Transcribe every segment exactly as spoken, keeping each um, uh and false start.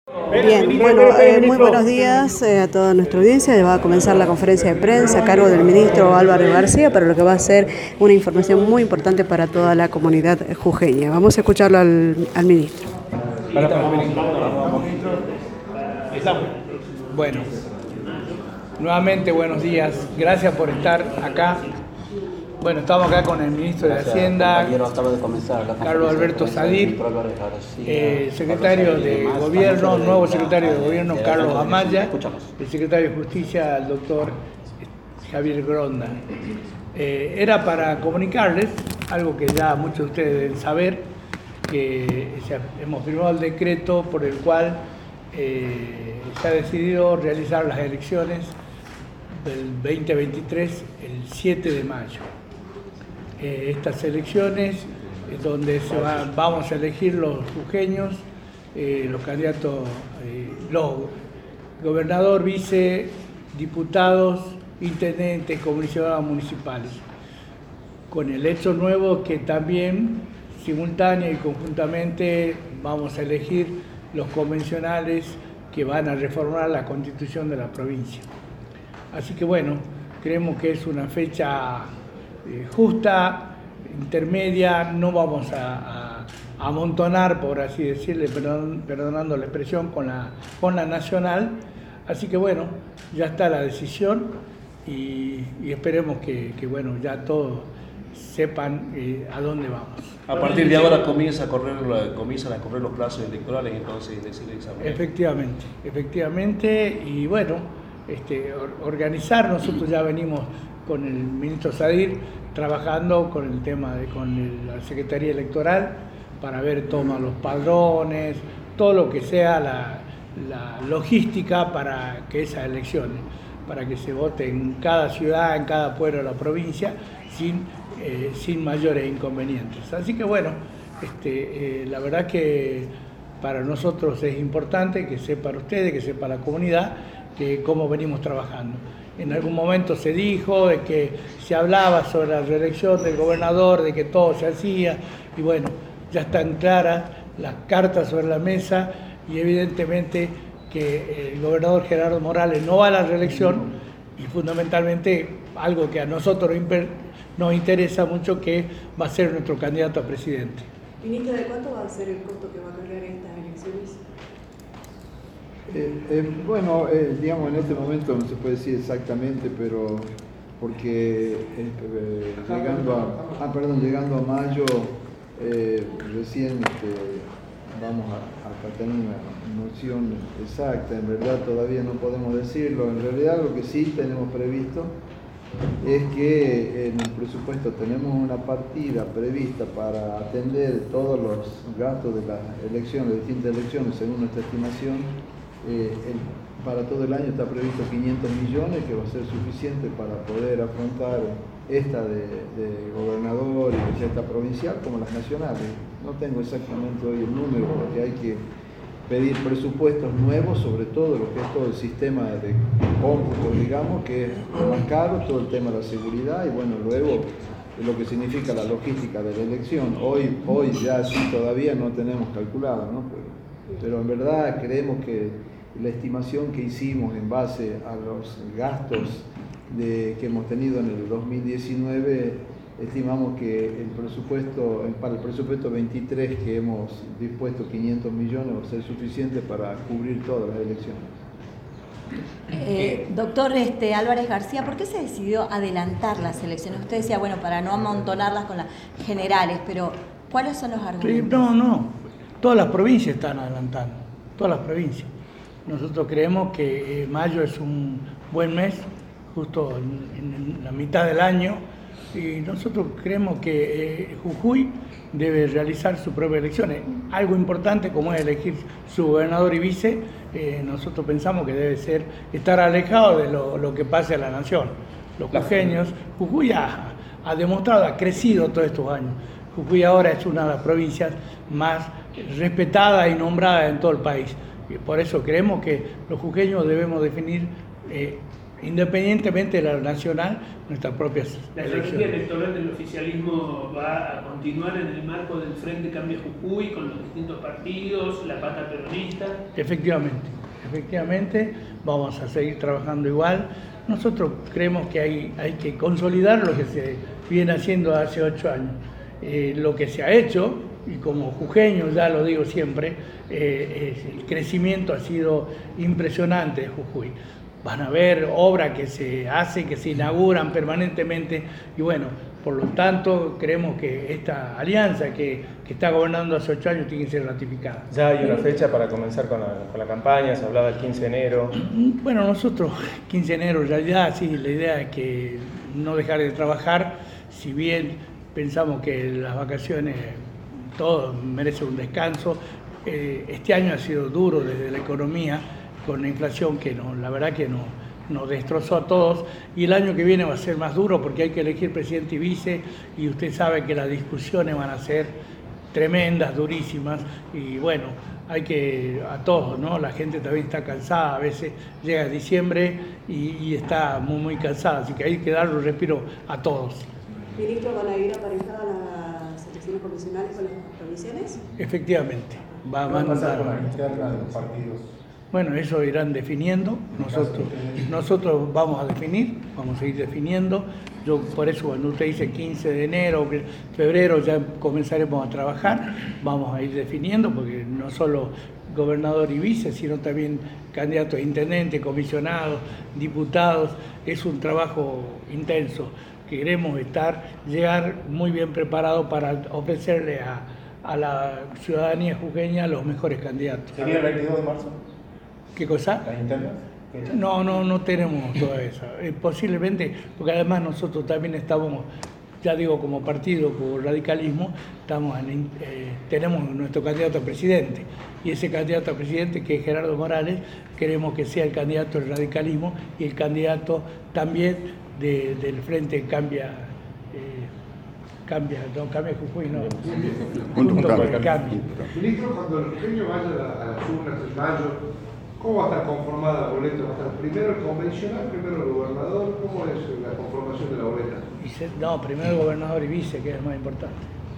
Bien, bueno, eh, muy buenos días eh, a toda nuestra audiencia. Va a comenzar la conferencia de prensa a cargo del ministro Álvaro García, para lo que va a ser una información muy importante para toda la comunidad jujeña. Vamos a escucharlo al, al ministro. Bueno, nuevamente buenos días. Gracias por estar acá. Bueno, estamos acá con el ministro de Hacienda, Carlos Alberto Sadir, eh, secretario de Gobierno, nuevo secretario de Gobierno, Carlos Amaya, el secretario de Justicia, el doctor Javier Gronda. Eh, era para comunicarles algo que ya muchos de ustedes deben saber, que o sea, hemos firmado el decreto por el cual eh, se ha decidido realizar las elecciones del veinte veintitrés el siete de mayo. Eh, estas elecciones eh, donde se va, vamos a elegir los jujeños, eh, los candidatos, eh, los gobernador, vice, diputados, intendentes, comisionados municipales, con el hecho nuevo que también simultánea y conjuntamente vamos a elegir los convencionales que van a reformar la constitución de la provincia. Así que bueno, creemos que es una fecha eh, justa, intermedia, no vamos a, a, a amontonar, por así decirle, perdon, perdonando la expresión, con la, con la nacional. Así que bueno, ya está la decisión y, y esperemos que, que bueno, ya todos sepan eh, a dónde vamos. A partir de ahora comienza a correr, comienzan a correr los plazos electorales, entonces decirle examen. Efectivamente, efectivamente, y bueno, este, organizar, nosotros ya venimos con el ministro Sadir trabajando con el tema de con el, la Secretaría Electoral para ver toma los padrones, todo lo que sea la, la logística para que esas elecciones, para que se vote en cada ciudad, en cada pueblo de la provincia, sin, eh, sin mayores inconvenientes. Así que bueno, este, eh, la verdad que para nosotros es importante que sepan ustedes, que sepa la comunidad, que cómo venimos trabajando. En algún momento se dijo de que se hablaba sobre la reelección del gobernador, de que todo se hacía, y bueno, ya están claras las cartas sobre la mesa y evidentemente que el gobernador Gerardo Morales no va a la reelección y fundamentalmente algo que a nosotros nos interesa mucho, que va a ser nuestro candidato a presidente. Ministro, ¿de cuánto va a ser el costo que va a cargar estas elecciones? Eh, eh, bueno, eh, digamos, en este momento no se puede decir exactamente, pero porque eh, eh, llegando a, ah, perdón, llegando a mayo, eh, recién este, vamos a, a tener una noción exacta. En verdad todavía no podemos decirlo. En realidad lo que sí tenemos previsto es que en el presupuesto tenemos una partida prevista para atender todos los gastos de las elecciones, distintas elecciones, según nuestra estimación. Eh, el, para todo el año está previsto quinientos millones, que va a ser suficiente para poder afrontar esta de, de gobernador y de esta provincial como las nacionales. No tengo exactamente hoy el número, porque hay que pedir presupuestos nuevos, sobre todo lo que es todo el sistema de cómputo, digamos, que es más caro, todo el tema de la seguridad y bueno, luego lo que significa la logística de la elección. Hoy, hoy ya sí todavía no tenemos calculado, ¿no? Pero, pero en verdad creemos que la estimación que hicimos en base a los gastos de, que hemos tenido en el dos mil diecinueve, estimamos que el presupuesto, para el presupuesto veintitrés que hemos dispuesto quinientos millones, va a ser suficiente para cubrir todas las elecciones. Eh, doctor este, Álvarez García, ¿por qué se decidió adelantar las elecciones? Usted decía, bueno, para no amontonarlas con las generales, pero ¿cuáles son los argumentos? Sí, no, no, todas las provincias están adelantando, todas las provincias. Nosotros creemos que eh, mayo es un buen mes, justo en, en la mitad del año, y nosotros creemos que eh, Jujuy debe realizar sus propias elecciones. Algo importante como es elegir su gobernador y vice, eh, nosotros pensamos que debe ser estar alejado de lo, lo que pase a la nación. Los jujeños, Jujuy ha, ha demostrado, ha crecido todos estos años. Jujuy ahora es una de las provincias más respetadas y nombradas en todo el país. Y por eso creemos que los jujeños debemos definir eh, independientemente de la nacional, nuestras propias La elecciones. estrategia electoral del oficialismo va a continuar en el marco del Frente Cambia Jujuy con los distintos partidos, la pata peronista. Efectivamente, efectivamente, vamos a seguir trabajando igual. Nosotros creemos que hay, hay que consolidar lo que se viene haciendo hace ocho años. Eh, lo que se ha hecho, y como jujeño ya lo digo siempre, eh, es, el crecimiento ha sido impresionante de Jujuy. Van a haber obras que se hacen, que se inauguran permanentemente, y bueno, por lo tanto, creemos que esta alianza que, que está gobernando hace ocho años tiene que ser ratificada. Ya hay una fecha para comenzar con la, con la campaña, se hablaba del quince de enero. Bueno, nosotros, quince de enero en realidad, sí, la idea es que no dejar de trabajar, si bien pensamos que las vacaciones todo merece un descanso, eh, este año ha sido duro desde la economía, con la inflación que no, la verdad que no, nos destrozó a todos, y el año que viene va a ser más duro porque hay que elegir presidente y vice, y usted sabe que las discusiones van a ser tremendas, durísimas, y bueno, hay que, a todos, ¿no? La gente también está cansada, a veces llega diciembre y, y está muy, muy cansada, así que hay que darle un respiro a todos. Ministro, ¿van a ir aparejadas las elecciones convencionales con las provinciales? Efectivamente, va a ¿Qué va a pasar con mandar. la interna de los partidos? Bueno, eso irán definiendo, nosotros, nosotros vamos a definir, vamos a ir definiendo. Yo por eso cuando usted dice quince de enero, febrero, ya comenzaremos a trabajar, vamos a ir definiendo, porque no solo gobernador y vice, sino también candidatos a intendente, comisionados, diputados, es un trabajo intenso. Queremos estar, llegar muy bien preparados para ofrecerle a, a la ciudadanía jujeña los mejores candidatos. ¿Sería el veintidós de marzo? ¿Qué cosa? ¿Las internas? No, no, no tenemos toda esa. Eh, posiblemente, porque además nosotros también estamos, ya digo, como partido, por radicalismo, estamos en, eh, tenemos nuestro candidato a presidente. Y ese candidato a presidente, que es Gerardo Morales, queremos que sea el candidato del radicalismo y el candidato también de, del Frente Cambia, eh, cambia, no, Cambia Jujuy, no, junto con el Cambio. Ministro, cuando el jujeño vaya a las urnas en mayo, ¿cómo va a estar conformada la boleta? ¿Va a estar primero el convencional, primero el gobernador? ¿Cómo es la conformación de la boleta? Vice, no, primero el gobernador y vice, que es el más importante.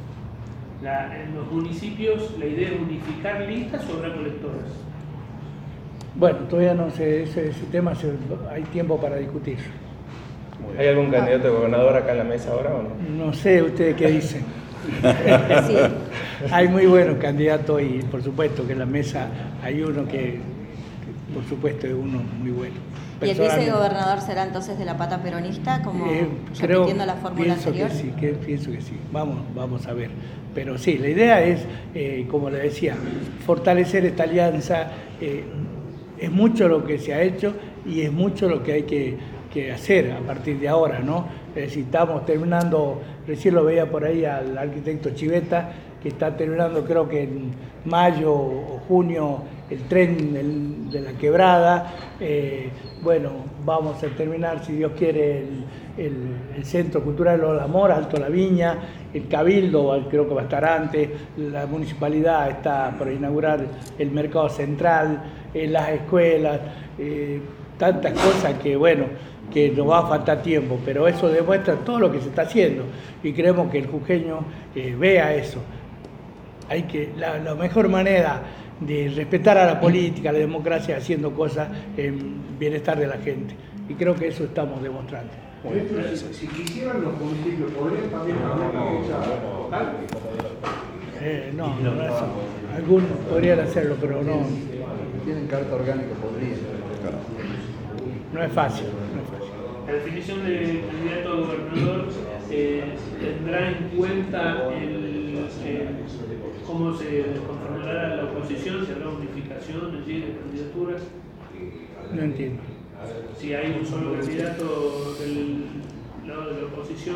La, en los municipios la idea es unificar listas o recolectores. Bueno, todavía no sé, ese, ese tema se, hay tiempo para discutir. ¿Hay algún candidato de gobernador acá en la mesa ahora o no? No sé ustedes qué dicen. Sí. Hay muy buenos candidatos y por supuesto que en la mesa hay uno que, que por supuesto es uno muy bueno. ¿Y el vicegobernador será entonces de la pata peronista, como Eh, creo, repitiendo la fórmula pienso anterior? que sí, que, pienso que sí. Vamos, vamos a ver. Pero sí, la idea es, eh, como le decía, fortalecer esta alianza. Eh, es mucho lo que se ha hecho y es mucho lo que hay que, que hacer a partir de ahora, ¿no? Es decir, estamos terminando, recién lo veía por ahí al arquitecto Chiveta, que está terminando creo que en mayo o junio el tren del, de la quebrada. Eh, bueno, vamos a terminar, si Dios quiere, el, el, el Centro Cultural Los Amor, Alto La Viña, el Cabildo, creo que va a estar antes, la municipalidad está por inaugurar el Mercado Central, eh, las escuelas, eh, tantas cosas que, bueno, que nos va a faltar tiempo, pero eso demuestra todo lo que se está haciendo y creemos que el jujeño eh, vea eso. Hay que, la, la mejor manera de respetar a la política, a la democracia, haciendo cosas en bienestar de la gente. Y creo que eso estamos demostrando. Ministro, si, si quisieran los municipios, ¿podrían también cambiar la fecha local? Eh, no, no, no, eso, algunos podrían hacerlo, pero no, Tienen carta orgánica, podrían. no es fácil. No es fácil. La definición de candidato a gobernador eh, tendrá en cuenta el, eh, cómo se conformará la oposición, si habrá unificación allí de candidaturas. No entiendo. Si hay un solo candidato del lado de la oposición.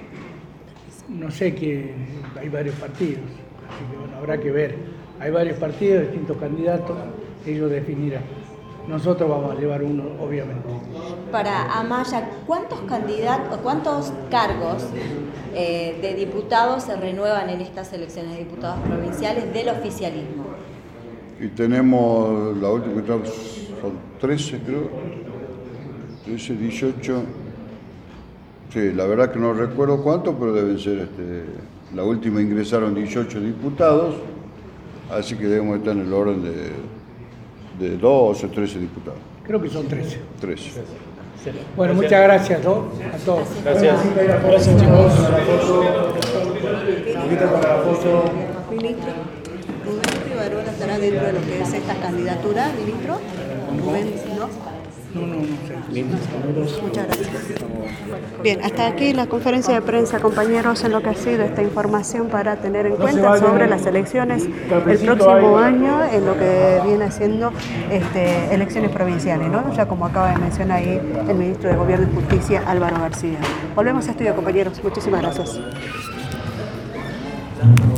No sé, que hay varios partidos, así que bueno, habrá que ver. Hay varios partidos, distintos candidatos, ellos definirán. Nosotros vamos a llevar uno, obviamente. Para Amaya, ¿cuántos candidatos, cuántos cargos eh, de diputados se renuevan en estas elecciones de diputados provinciales del oficialismo? Y tenemos la última, son trece creo, ese dieciocho, sí, la verdad que no recuerdo cuánto, pero deben ser, este, la última ingresaron dieciocho diputados, así que debemos estar en el orden de, de doce o trece diputados. Creo que son trece. trece. Bueno, muchas gracias, ¿no? A todos. Gracias. Gracias, chicos. Para la foto. Para la foto. Ministro, Rubén Rivarola estará dentro de lo que es esta candidatura, ministro. Rubén, ¿no? No, no, no sé. Muchas gracias. Bien, hasta aquí la conferencia de prensa, compañeros, en lo que ha sido esta información para tener en cuenta sobre las elecciones el próximo año, en lo que viene siendo este, elecciones provinciales, ¿no? Ya como acaba de mencionar ahí el ministro de Gobierno y Justicia, Álvaro García. Volvemos a estudio, compañeros. Muchísimas gracias.